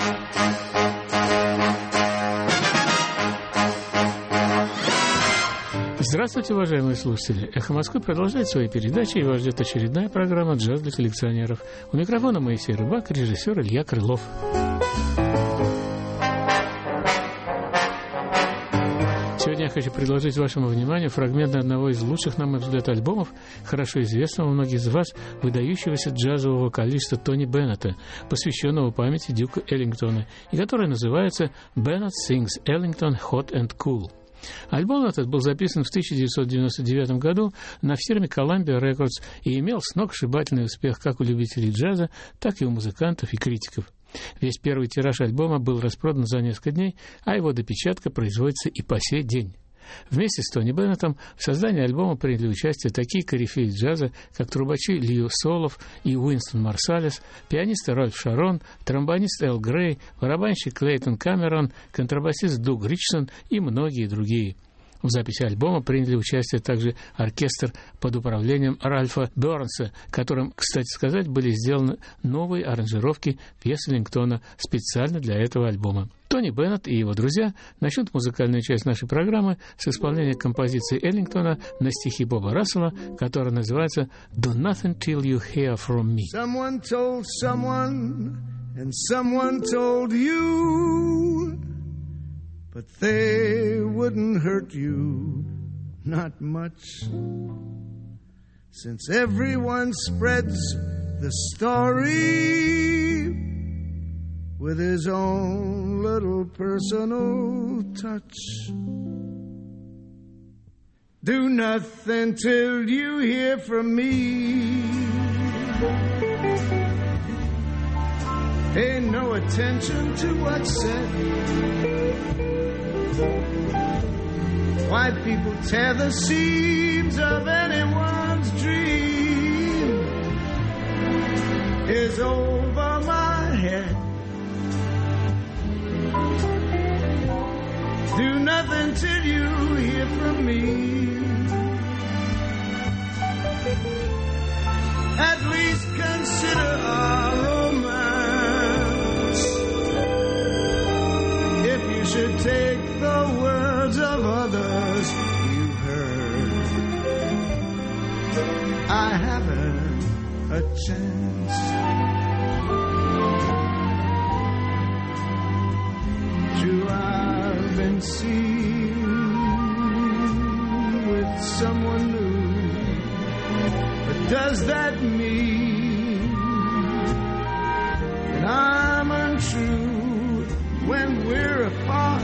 Здравствуйте, уважаемые слушатели! «Эхо Москвы» продолжает свои передачи, и вас ждет очередная программа «Джаз для коллекционеров». У микрофона Моисей Рыбак, режиссер Илья Крылов. Сегодня я хочу предложить вашему вниманию фрагменты одного из лучших, на мой взгляд, альбомов, хорошо известного многим из вас, выдающегося джазового вокалиста Тони Беннета, посвященного памяти Дюка Эллингтона, и который называется «Bennett Sings Ellington Hot and Cool». Альбом этот был записан в 1999 году на фирме Columbia Records и имел сногсшибательный успех как у любителей джаза, так и у музыкантов и критиков. Весь первый тираж альбома был распродан за несколько дней, а его допечатка производится и по сей день. Вместе с Тони Беннетом в создании альбома приняли участие такие корифеи джаза, как трубачи Лью Солов и Уинстон Марсалес, пианисты Ральф Шарон, тромбонист Эл Грей, барабанщик Клейтон Камерон, контрабасист Дуг Ричсон и многие другие. В записи альбома приняли участие также оркестр под управлением Ральфа Бернса, которым, кстати сказать, были сделаны новые аранжировки пьес Эллингтона специально для этого альбома. Тони Беннет и его друзья начнут музыкальную часть нашей программы с исполнения композиции Эллингтона на стихи Боба Рассела, которая называется «Do nothing till you hear from me». Someone told someone, and someone told you, but they wouldn't hurt you, not much, since everyone spreads the story with his own little personal touch. Do nothing till you hear from me. Pay no attention to what's said. White people tear the seams of anyone's dream is over my head. Do nothing till you hear from me. At least consider our romance. If you should take the words of others you've heard, I haven't a chance. True, I've been seen with someone new, but does that mean that I'm untrue when we're apart?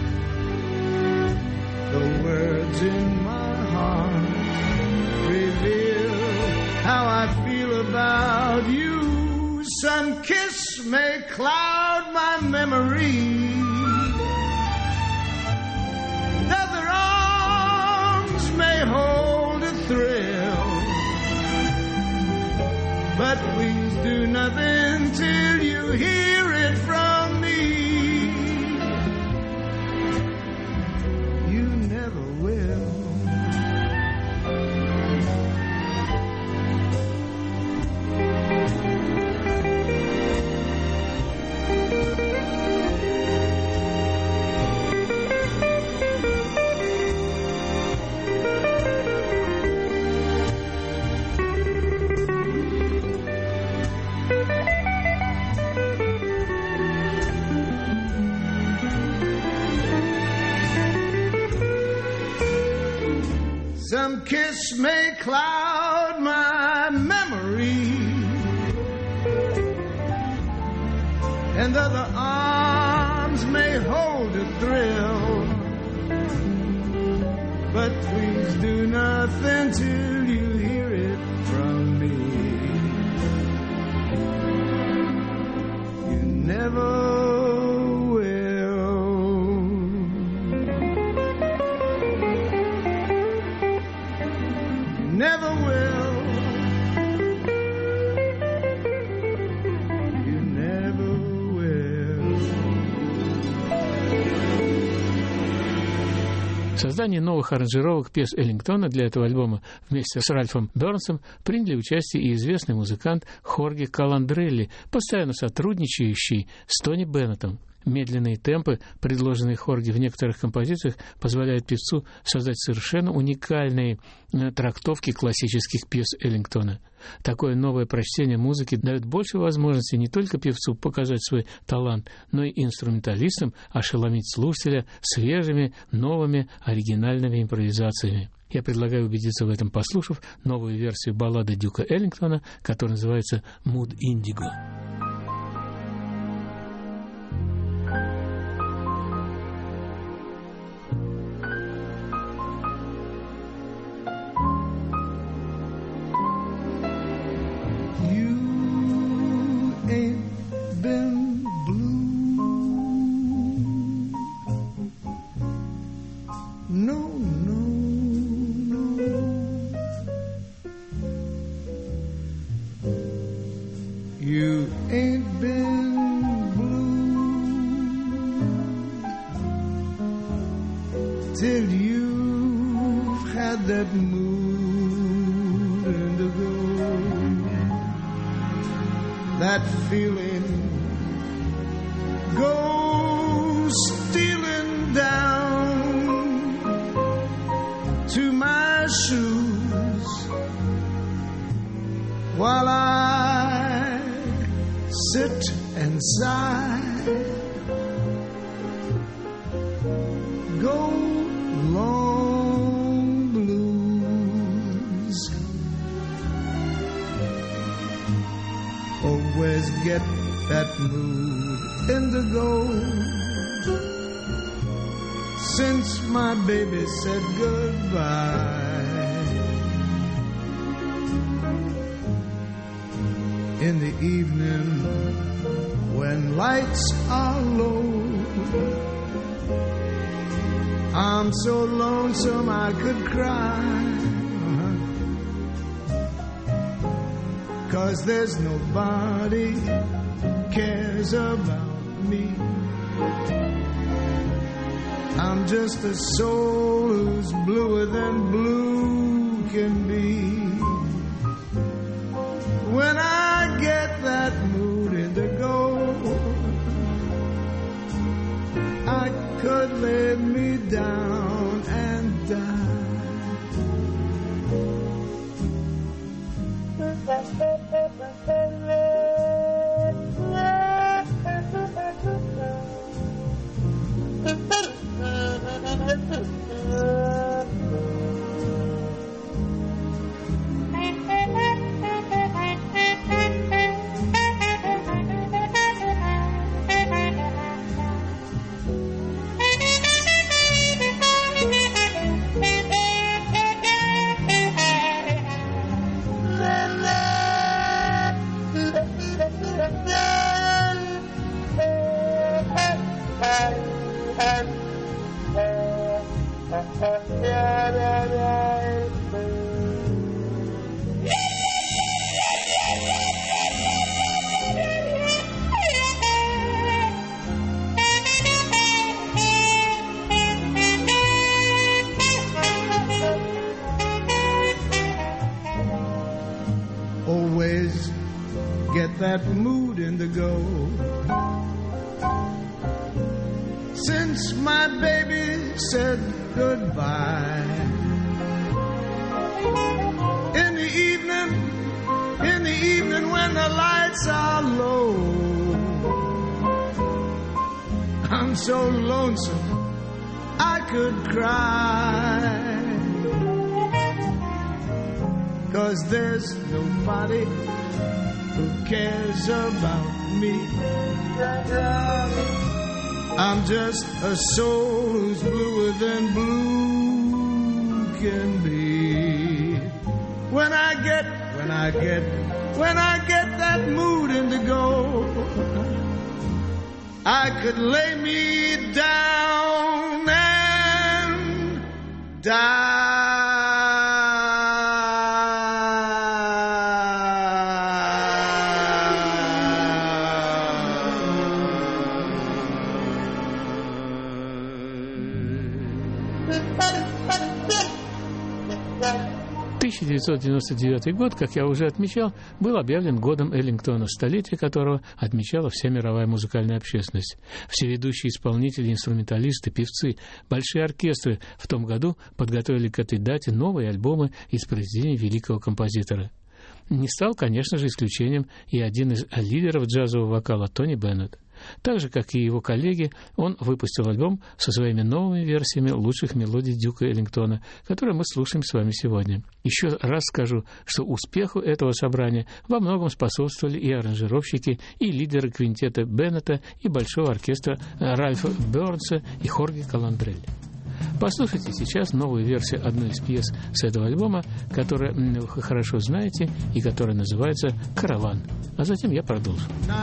The words in my heart reveal how I feel about you. Some kiss may cloud my memory. Other arms may hold a thrill. But please do nothing till you hear it from me. You never will. Some kiss may cloud my memory, and other arms may hold a thrill. But please do nothing till you hear it from me. You never never will. You never will. В создании новых аранжировок пьес Эллингтона для этого альбома вместе с Ральфом Бернсом приняли участие и известный музыкант Хорге Каландрелли, постоянно сотрудничающий с Тони Беннетом. Медленные темпы, предложенные Хорге в некоторых композициях, позволяют певцу создать совершенно уникальные трактовки классических пьес Эллингтона. Такое новое прочтение музыки дает больше возможностей не только певцу показать свой талант, но и инструменталистам ошеломить слушателя свежими, новыми, оригинальными импровизациями. Я предлагаю убедиться в этом, послушав новую версию баллады Дюка Эллингтона, которая называется «Mood Indigo». Till you've had that mood indigo, that feeling goes stealing down to my shoes while I sit and sigh. Go long blues, always get that mood indigo since my baby said goodbye. In the evening when lights are low, I'm so lonesome I could cry, 'cause there's nobody cares about me. I'm just a soul who's bluer than blue can be. When I get that mood indigo, I could lay me down and die. Always get that mood indigo since my baby said goodbye. In the evening when the lights are low, I'm so lonesome I could cry, 'cause there's nobody who cares about me. I'm just a soul who's bluer than blue can be. When I get that mood indigo, I could lay me down and die. 1999 год, как я уже отмечал, был объявлен годом Эллингтона, столетие которого отмечала вся мировая музыкальная общественность. Все ведущие исполнители, инструменталисты, певцы, большие оркестры в том году подготовили к этой дате новые альбомы из произведений великого композитора. Не стал, конечно же, исключением и один из лидеров джазового вокала Тони Беннет. Так же, как и его коллеги, он выпустил альбом со своими новыми версиями лучших мелодий Дюка Эллингтона, которые мы слушаем с вами сегодня. Еще раз скажу, что успеху этого собрания во многом способствовали и аранжировщики, и лидеры квинтета Беннета, и большого оркестра Ральфа Бернса и Хорге Каландрелли. Послушайте сейчас новую версию одной из пьес с этого альбома, которую вы хорошо знаете и которая называется «Караван». А затем я продолжу.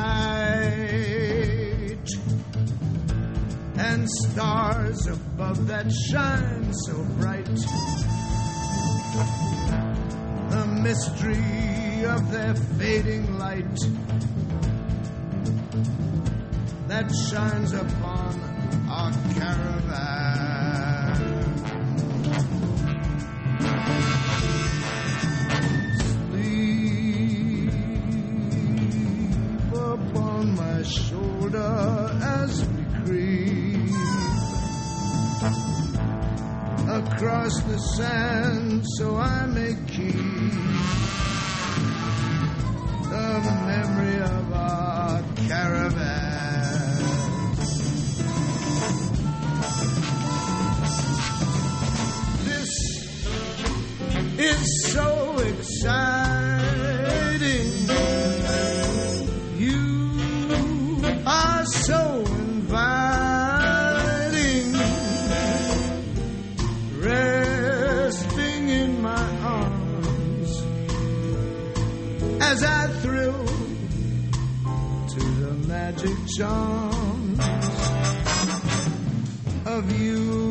And stars above that shine so bright. The mystery of their fading light that shines upon our caravan. Sleep upon my shoulder as we creep across the sand, so I may keep the memory of our caravan. This is so exciting. You are so inviting, resting in my arms as I thrill to the magic charms of you.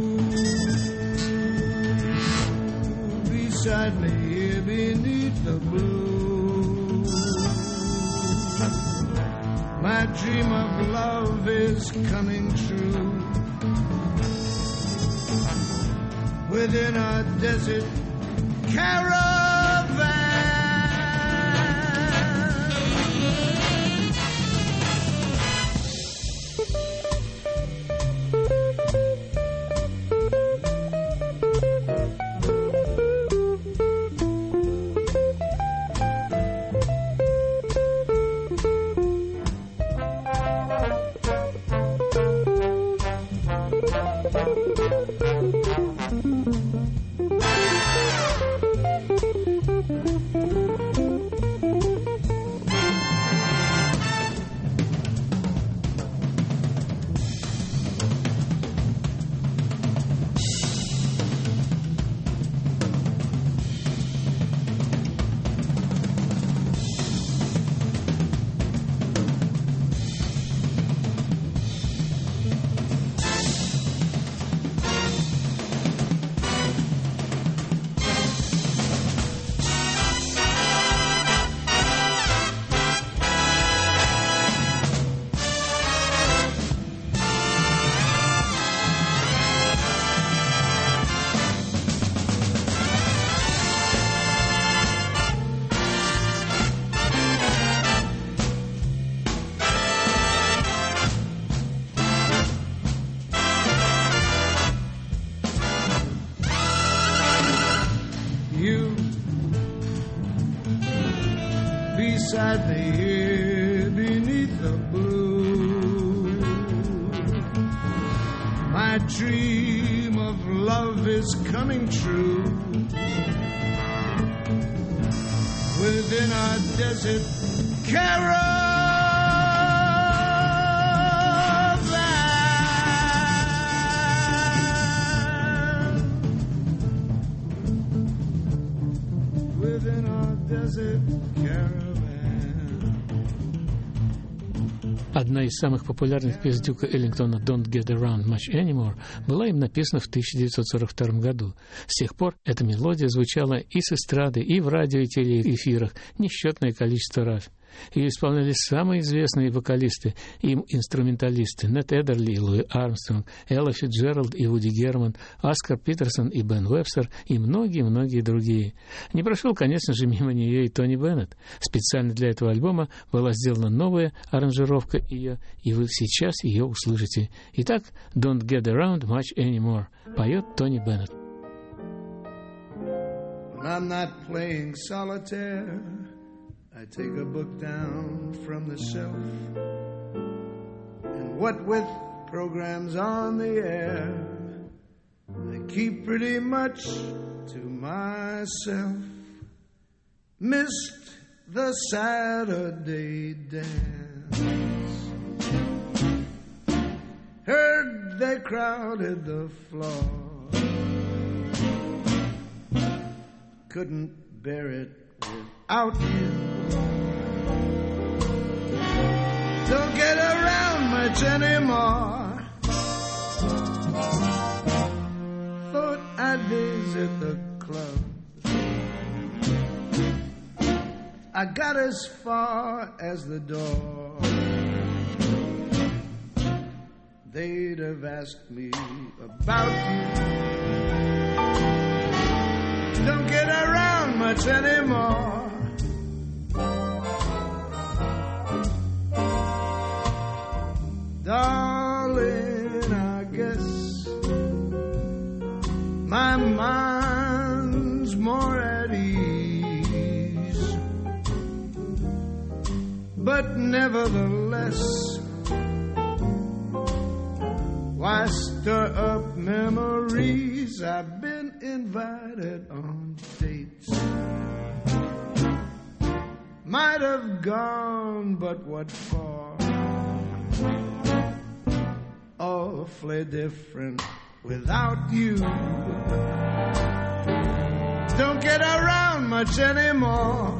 Beside me here beneath the blue, my dream of love is coming true. Within a desert caravan. Beside me here beneath the blue, my dream of love is coming true. Within our desert caravan. Within our desert caravan. Одна из самых популярных песен Дюка Эллингтона «Don't Get Around Much Anymore» была им написана в 1942 году. С тех пор эта мелодия звучала и с эстрады, и в радио и телеэфирах несчетное количество раз. Ее исполняли самые известные вокалисты и инструменталисты: Нет Эдерли и Луи Армстронг, Элла Фицджеральд и Вуди Герман, Оскар Питерсон и Бен Вебстер и многие-многие другие. Не прошел, конечно же, мимо нее и Тони Беннет. Специально для этого альбома была сделана новая аранжировка ее, и вы сейчас ее услышите. Итак, «Don't Get Around Much Anymore» поет Тони Беннет. I'm not playing solitaire. I take a book down from the shelf, and what with programs on the air, I keep pretty much to myself. Missed the Saturday dance, heard they crowded the floor, couldn't bear it without you. Don't get around much anymore. Thought I'd visit the club. I got as far as the door. They'd have asked me about you. Don't get around much anymore. Darling, I guess my mind's more at ease, but nevertheless, why stir up memories? I've been invited on dates, might have gone, but what for? Awfully different without you. Don't get around much anymore.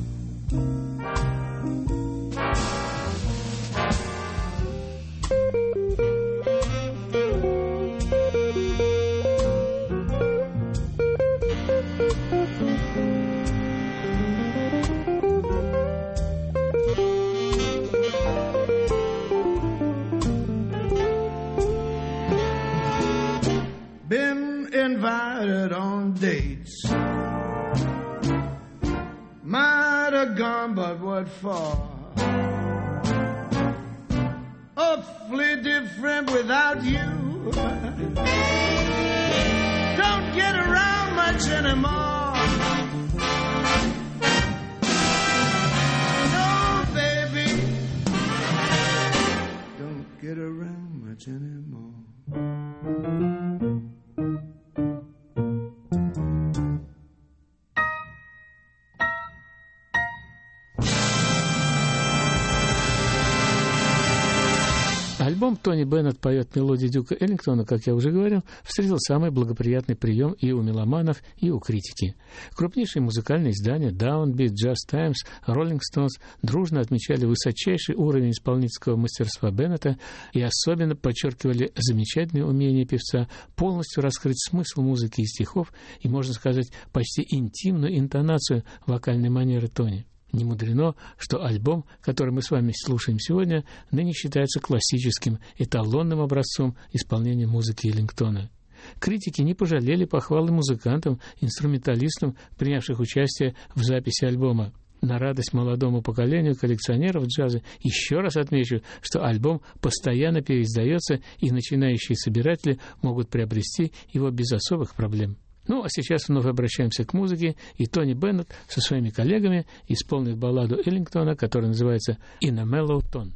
Been invited on dates, might have gone, but what for? Awfully different without you. Don't get around much anymore. No, baby, don't get around much anymore. Альбом «Тони Беннет поет мелодии Дюка Эллингтона», как я уже говорил, встретил самый благоприятный прием и у меломанов, и у критики. Крупнейшие музыкальные издания Downbeat, Jazz Times, Rolling Stones дружно отмечали высочайший уровень исполнительского мастерства Беннета и особенно подчеркивали замечательное умение певца полностью раскрыть смысл музыки и стихов и, можно сказать, почти интимную интонацию вокальной манеры Тони. Не мудрено, что альбом, который мы с вами слушаем сегодня, ныне считается классическим эталонным образцом исполнения музыки Эллингтона. Критики не пожалели похвалы музыкантам, инструменталистам, принявших участие в записи альбома. На радость молодому поколению коллекционеров джаза еще раз отмечу, что альбом постоянно переиздается, и начинающие собиратели могут приобрести его без особых проблем. Ну, а сейчас вновь обращаемся к музыке, и Тони Беннет со своими коллегами исполнит балладу Эллингтона, которая называется «In a Mellow Tone».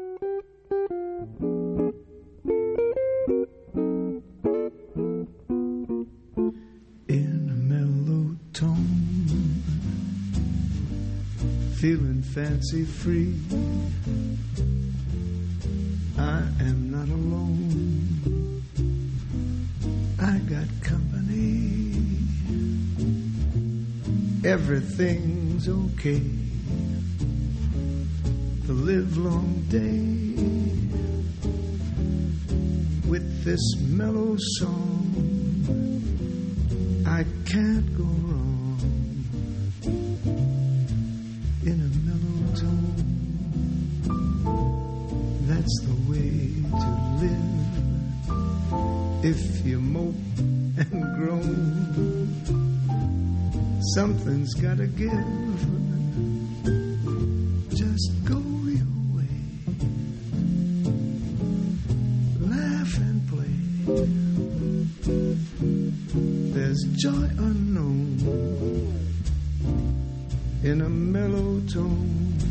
In a mellow tone, feeling fancy free, I am not alone, I got company. Everything's okay. The livelong day with this mellow song, I can't go wrong. In a mellow tone. to live. If you mope and groan, something's gotta give. Just go your way, laugh and play. There's joy unknown in a mellow tone.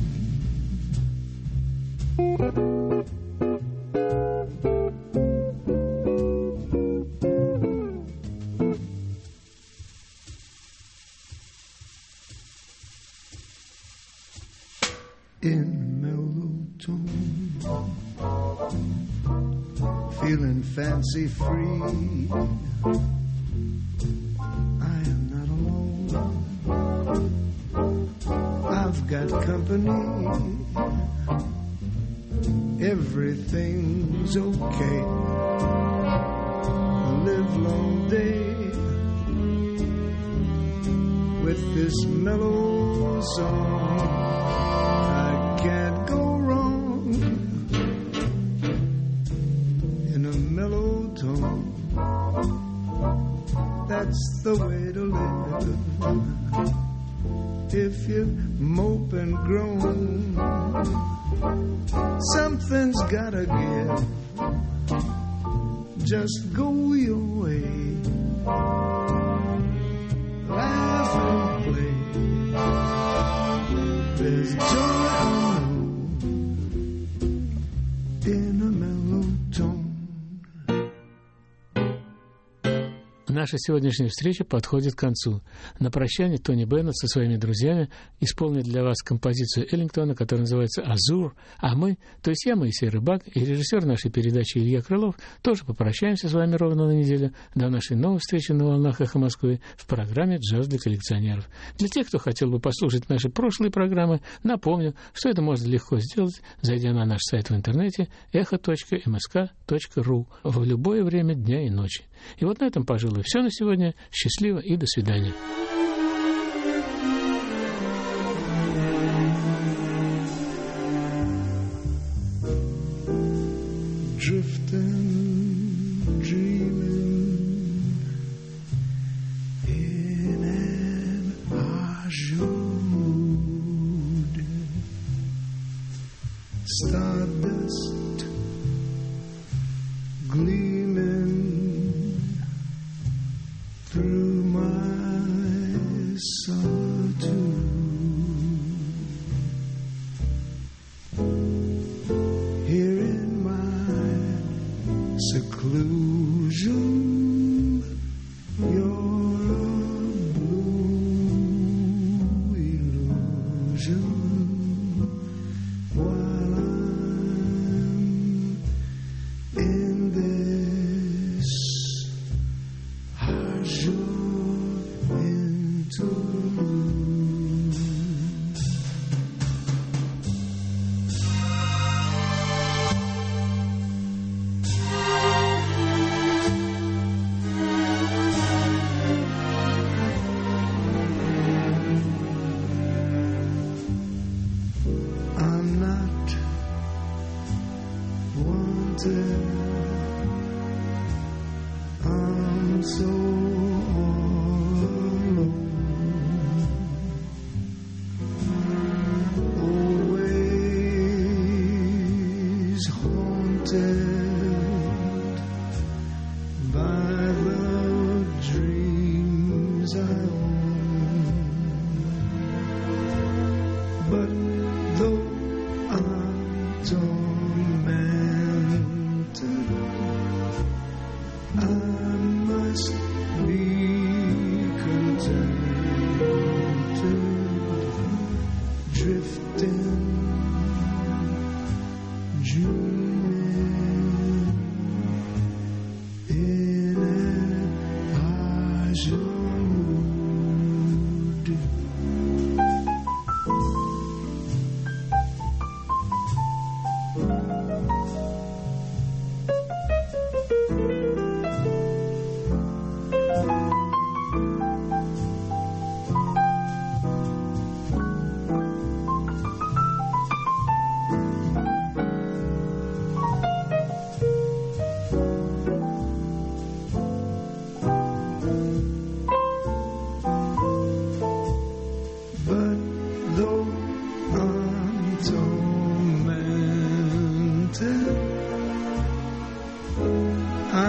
In mellow tone, feeling fancy free. I am not alone, I've got company. Everything's okay. Live long day with this mellow song. Can't go wrong in a mellow tone. That's the way to live. If you mope and groan, something's gotta give. Just go your way, laugh and play. There's joy in a mellow tone. Наша сегодняшняя встреча подходит к концу. На прощание Тони Беннет со своими друзьями исполнит для вас композицию Эллингтона, которая называется «Азур», а мы, то есть я, Моисей Рыбак, и режиссер нашей передачи Илья Крылов, тоже попрощаемся с вами ровно на неделю до нашей новой встречи на волнах «Эхо Москвы» в программе «Джаз для коллекционеров». Для тех, кто хотел бы послушать наши прошлые программы, напомню, что это можно легко сделать, зайдя на наш сайт в интернете echo.msk.ru в любое время дня и ночи. И вот на этом, пожалуй, все на сегодня. Счастливо и до свидания. Drifting, dreaming in an azure mood. Stardust gleaming through my solitude. Here in my seclusion, you're a blue illusion. While I'm in this azure interlude. I'm not wanted. I'm so alone. Always haunted by the dreams I own. But though I'm tormented, I must be contented, drifting, dreaming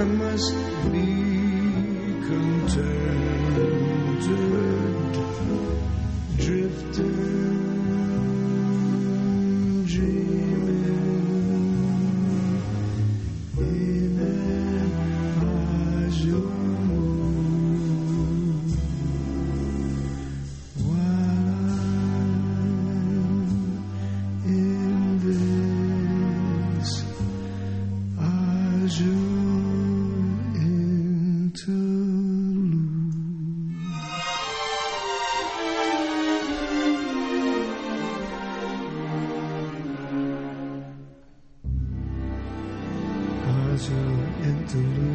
I must be contented, drifting, dreaming in an azure moon, while I'm in this azure interlude.